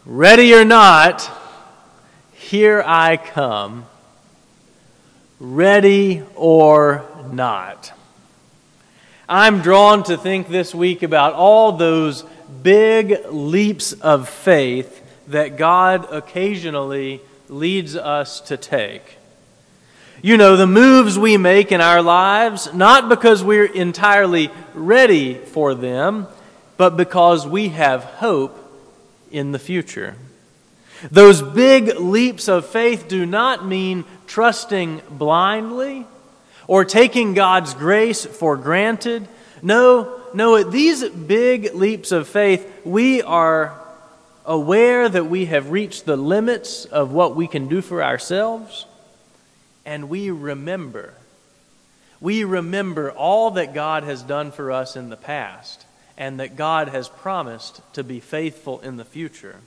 Ready or not, here I come. Ready or not. I'm drawn to think this week about all those big leaps of faith that God occasionally leads us to take. You know, the moves we make in our lives, not because we're entirely ready for them, but because we have hope in the future. Those big leaps of faith do not mean trusting blindly or taking God's grace for granted. No, at these big leaps of faith, we are aware that we have reached the limits of what we can do for ourselves, and we remember. We remember all that God has done for us in the past, and that God has promised to be faithful in the future.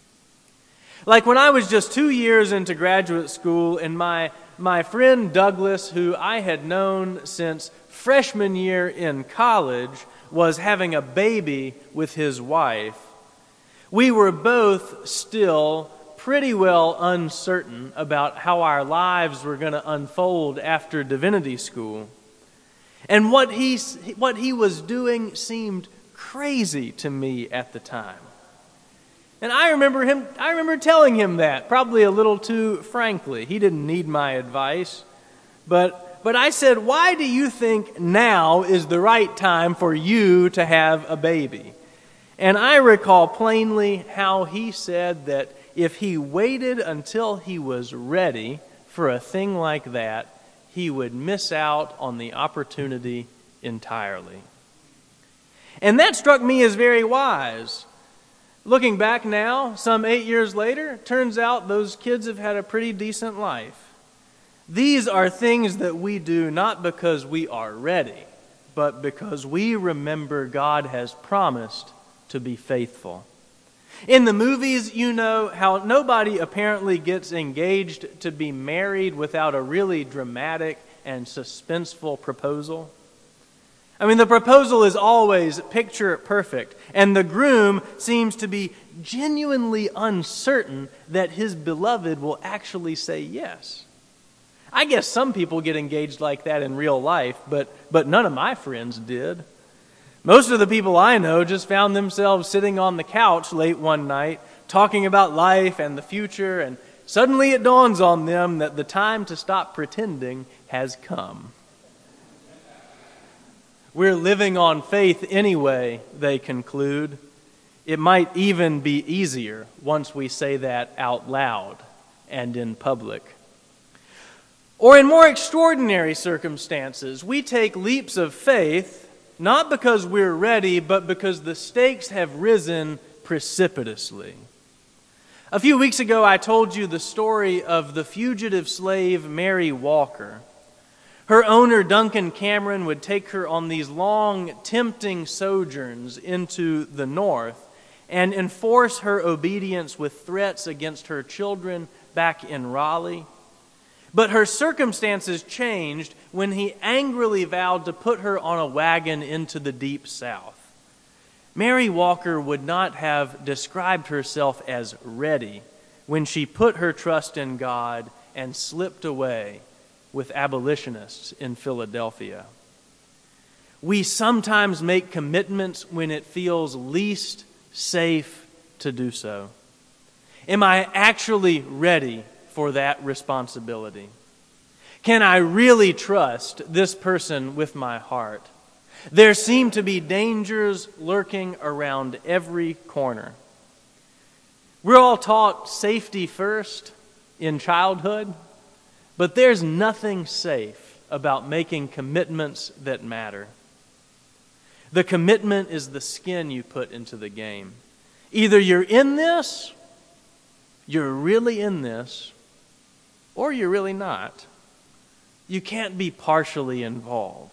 Like when I was just 2 years into graduate school, and my friend Douglas, who I had known since freshman year in college, was having a baby with his wife, we were both still pretty well uncertain about how our lives were going to unfold after divinity school. And what he was doing seemed crazy to me at the time. And I remember telling him that, probably a little too frankly. He didn't need my advice. But I said, why do you think now is the right time for you to have a baby? And I recall plainly how he said that if he waited until he was ready for a thing like that, he would miss out on the opportunity entirely. And that struck me as very wise. Looking back now, some 8 years later, turns out those kids have had a pretty decent life. These are things that we do not because we are ready, but because we remember God has promised to be faithful. In the movies, you know how nobody apparently gets engaged to be married without a really dramatic and suspenseful proposal. I mean, the proposal is always picture perfect, and the groom seems to be genuinely uncertain that his beloved will actually say yes. I guess some people get engaged like that in real life, but none of my friends did. Most of the people I know just found themselves sitting on the couch late one night, talking about life and the future, and suddenly it dawns on them that the time to stop pretending has come. We're living on faith anyway, they conclude. It might even be easier once we say that out loud and in public. Or in more extraordinary circumstances, we take leaps of faith, not because we're ready, but because the stakes have risen precipitously. A few weeks ago, I told you the story of the fugitive slave Mary Walker. Her owner, Duncan Cameron, would take her on these long, tempting sojourns into the north and enforce her obedience with threats against her children back in Raleigh. But her circumstances changed when he angrily vowed to put her on a wagon into the deep south. Mary Walker would not have described herself as ready when she put her trust in God and slipped away with abolitionists in Philadelphia. We sometimes make commitments when it feels least safe to do so. Am I actually ready for that responsibility? Can I really trust this person with my heart? There seem to be dangers lurking around every corner. We're all taught safety first in childhood, but there's nothing safe about making commitments that matter. The commitment is the skin you put into the game. Either you're in this, you're really in this, or you're really not. You can't be partially involved.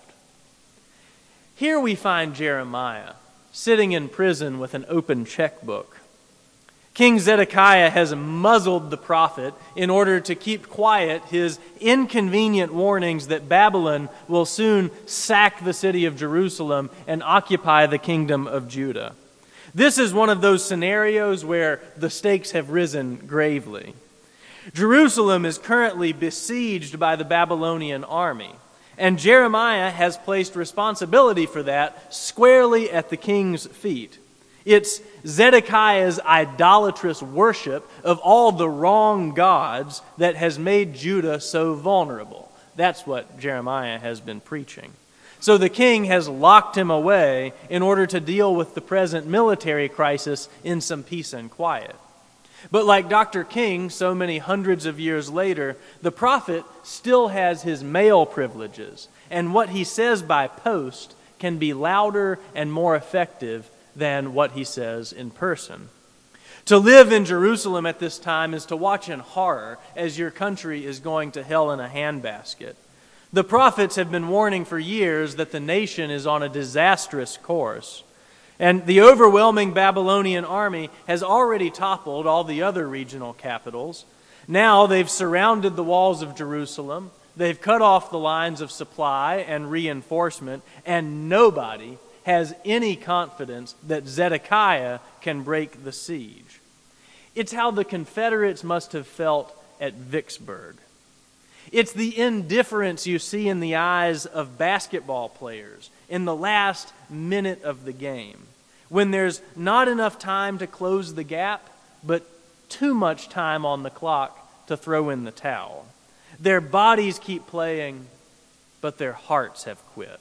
Here we find Jeremiah sitting in prison with an open checkbook. King Zedekiah has muzzled the prophet in order to keep quiet his inconvenient warnings that Babylon will soon sack the city of Jerusalem and occupy the kingdom of Judah. This is one of those scenarios where the stakes have risen gravely. Jerusalem is currently besieged by the Babylonian army, and Jeremiah has placed responsibility for that squarely at the king's feet. It's Zedekiah's idolatrous worship of all the wrong gods that has made Judah so vulnerable. That's what Jeremiah has been preaching. So the king has locked him away in order to deal with the present military crisis in some peace and quiet. But like Dr. King, so many hundreds of years later, the prophet still has his mail privileges, and what he says by post can be louder and more effective than what he says in person. To live in Jerusalem at this time is to watch in horror as your country is going to hell in a handbasket. The prophets have been warning for years that the nation is on a disastrous course. And the overwhelming Babylonian army has already toppled all the other regional capitals. Now they've surrounded the walls of Jerusalem. They've cut off the lines of supply and reinforcement, and nobody has any confidence that Zedekiah can break the siege. It's how the Confederates must have felt at Vicksburg. It's the indifference you see in the eyes of basketball players in the last minute of the game, when there's not enough time to close the gap, but too much time on the clock to throw in the towel. Their bodies keep playing, but their hearts have quit.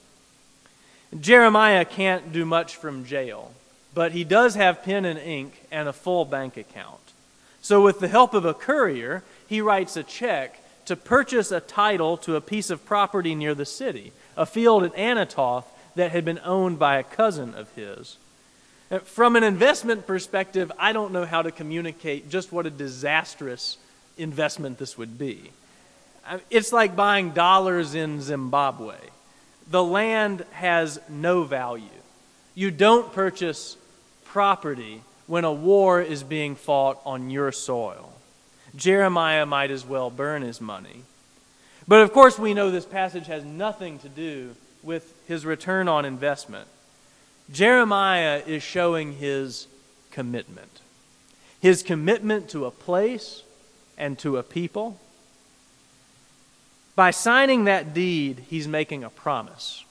Jeremiah can't do much from jail, but he does have pen and ink and a full bank account. So with the help of a courier, he writes a check to purchase a title to a piece of property near the city, a field at Anathoth that had been owned by a cousin of his. From an investment perspective, I don't know how to communicate just what a disastrous investment this would be. It's like buying dollars in Zimbabwe. The land has no value. You don't purchase property when a war is being fought on your soil. Jeremiah might as well burn his money. But of course we know this passage has nothing to do with his return on investment. Jeremiah is showing his commitment. His commitment to a place and to a people. By signing that deed, he's making a promise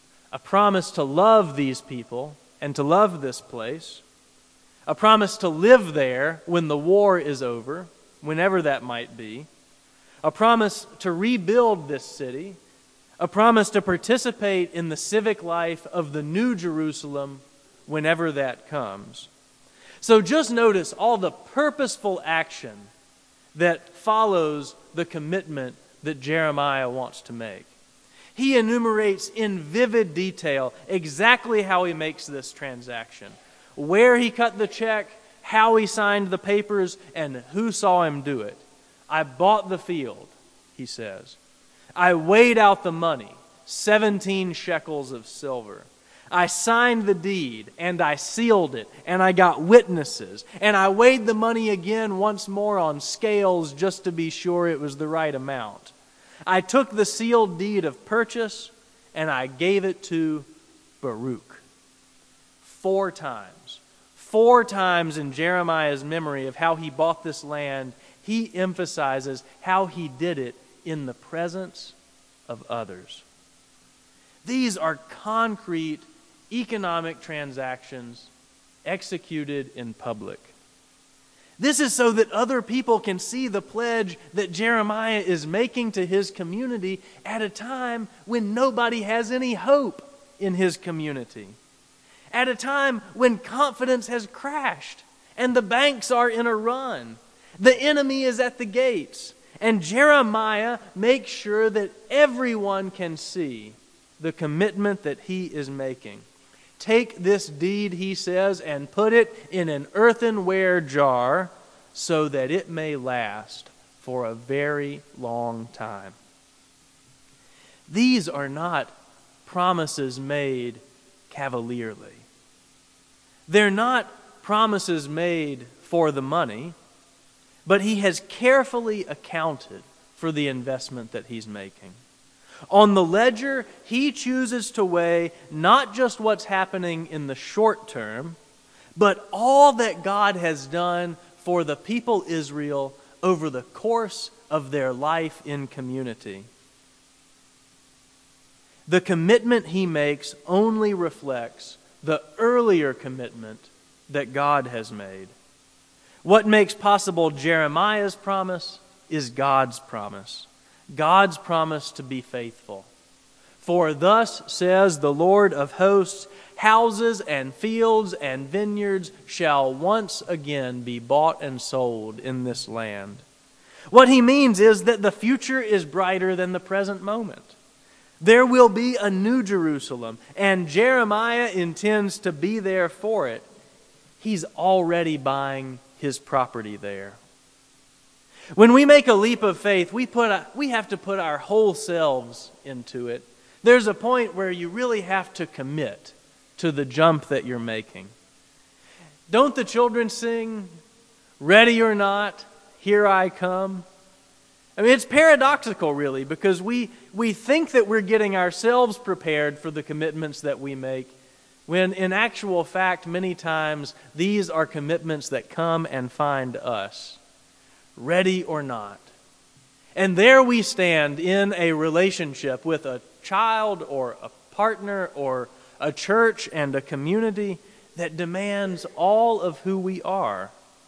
to love these people and to love this place, a promise to live there when the war is over, whenever that might be, a promise to rebuild this city, a promise to participate in the civic life of the New Jerusalem whenever that comes. So just notice all the purposeful action that follows the commitment that Jeremiah wants to make. He enumerates in vivid detail exactly how he makes this transaction, where he cut the check, how he signed the papers, and who saw him do it. I bought the field, he says. I weighed out the money, 17 shekels of silver. I signed the deed, and I sealed it, and I got witnesses, and I weighed the money again once more on scales just to be sure it was the right amount. I took the sealed deed of purchase, and I gave it to Baruch. 4 times. 4 times in Jeremiah's memory of how he bought this land, he emphasizes how he did it in the presence of others. These are concrete economic transactions executed in public. This is so that other people can see the pledge that Jeremiah is making to his community at a time when nobody has any hope in his community. At a time when confidence has crashed and the banks are in a run. The enemy is at the gates. And Jeremiah makes sure that everyone can see the commitment that he is making. Take this deed, he says, and put it in an earthenware jar so that it may last for a very long time. These are not promises made cavalierly. They're not promises made for the money, but he has carefully accounted for the investment that he's making. On the ledger, he chooses to weigh not just what's happening in the short term, but all that God has done for the people Israel over the course of their life in community. The commitment he makes only reflects the earlier commitment that God has made. What makes possible Jeremiah's promise is God's promise. God's promise to be faithful. For thus says the Lord of hosts, houses and fields and vineyards shall once again be bought and sold in this land. What he means is that the future is brighter than the present moment. There will be a new Jerusalem, and Jeremiah intends to be there for it. He's already buying his property there. When we make a leap of faith, we have to put our whole selves into it. There's a point where you really have to commit to the jump that you're making. Don't the children sing, "Ready or not, here I come"? I mean, it's paradoxical, really, because we think that we're getting ourselves prepared for the commitments that we make, when in actual fact, many times, these are commitments that come and find us, ready or not. And there we stand in a relationship with a child or a partner or a church and a community that demands all of who we are.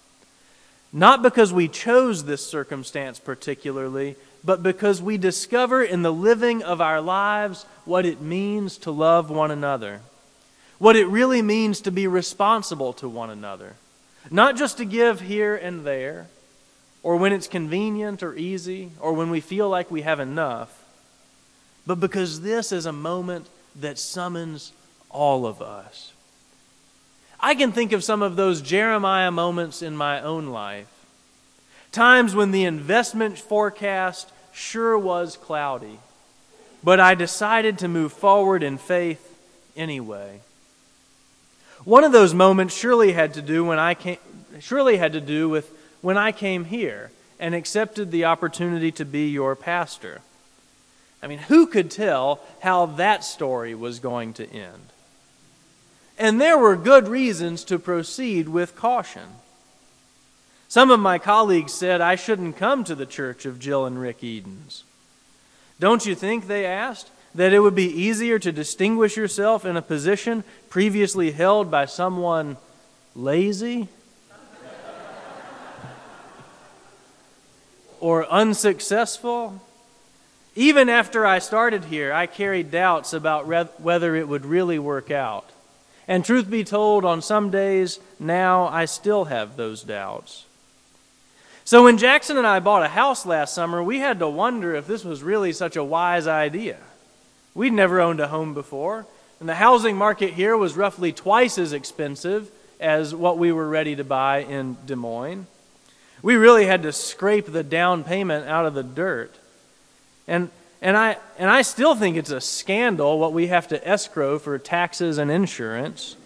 Not because we chose this circumstance particularly, but because we discover in the living of our lives what it means to love one another. What it really means to be responsible to one another. Not just to give here and there, or when it's convenient or easy, or when we feel like we have enough, but because this is a moment that summons all of us. I can think of some of those Jeremiah moments in my own life. Times when the investment forecast sure was cloudy, but I decided to move forward in faith anyway. One of those moments surely had to do with when I came here and accepted the opportunity to be your pastor. I mean, who could tell how that story was going to end? And there were good reasons to proceed with caution. Some of my colleagues said I shouldn't come to the church of Jill and Rick Edens. Don't you think, they asked, that it would be easier to distinguish yourself in a position previously held by someone lazy or unsuccessful? Even after I started here, I carried doubts about whether it would really work out. And truth be told, on some days now I still have those doubts. So when Jackson and I bought a house last summer, we had to wonder if this was really such a wise idea. We'd never owned a home before, and the housing market here was roughly twice as expensive as what we were ready to buy in Des Moines. We really had to scrape the down payment out of the dirt. And I still think it's a scandal what we have to escrow for taxes and insurance.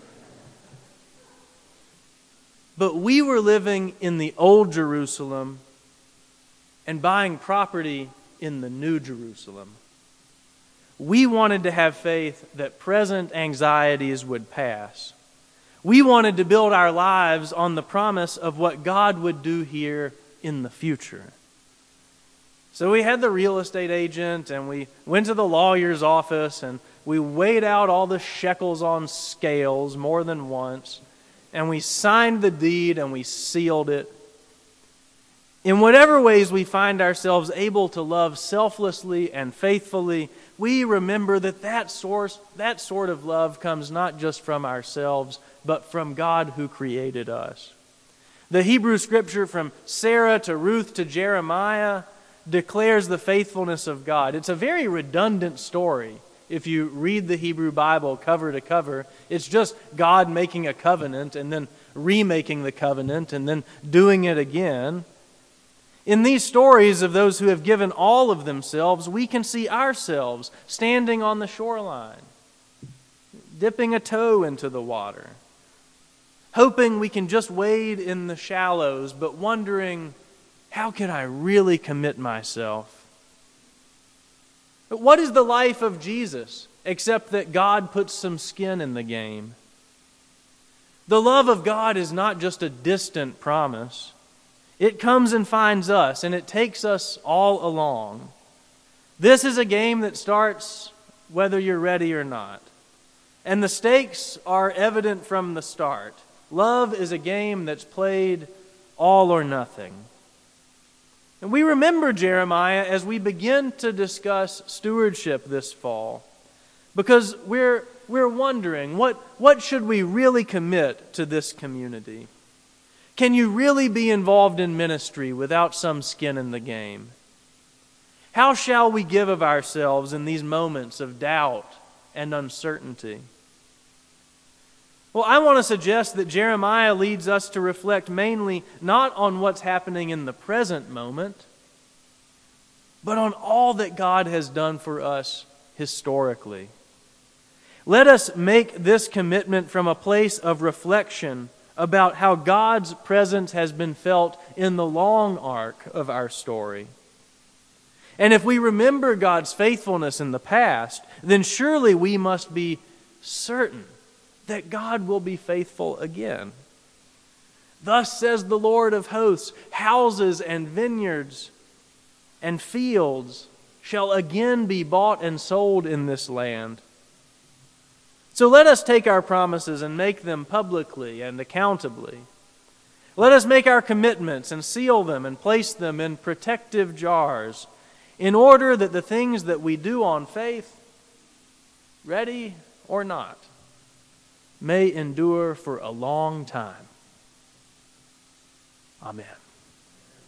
But we were living in the old Jerusalem and buying property in the new Jerusalem. We wanted to have faith that present anxieties would pass. We wanted to build our lives on the promise of what God would do here in the future. So we had the real estate agent, and we went to the lawyer's office, and we weighed out all the shekels on scales more than once, and we signed the deed and we sealed it. In whatever ways we find ourselves able to love selflessly and faithfully, we remember that sort of love comes not just from ourselves, but from God who created us. The Hebrew scripture from Sarah to Ruth to Jeremiah declares the faithfulness of God. It's a very redundant story. If you read the Hebrew Bible cover to cover, it's just God making a covenant and then remaking the covenant and then doing it again. In these stories of those who have given all of themselves, we can see ourselves standing on the shoreline, dipping a toe into the water, hoping we can just wade in the shallows, but wondering, how can I really commit myself? But what is the life of Jesus except that God puts some skin in the game? The love of God is not just a distant promise. It comes and finds us, and it takes us all along. This is a game that starts whether you're ready or not. And the stakes are evident from the start. Love is a game that's played all or nothing. And we remember Jeremiah as we begin to discuss stewardship this fall, because we're wondering, what should we really commit to this community? Can you really be involved in ministry without some skin in the game? How shall we give of ourselves in these moments of doubt and uncertainty? Well, I want to suggest that Jeremiah leads us to reflect mainly not on what's happening in the present moment, but on all that God has done for us historically. Let us make this commitment from a place of reflection about how God's presence has been felt in the long arc of our story. And if we remember God's faithfulness in the past, then surely we must be certain that God will be faithful again. Thus says the Lord of hosts, houses and vineyards and fields shall again be bought and sold in this land. So let us take our promises and make them publicly and accountably. Let us make our commitments and seal them and place them in protective jars, in order that the things that we do on faith, ready or not, may endure for a long time. Amen.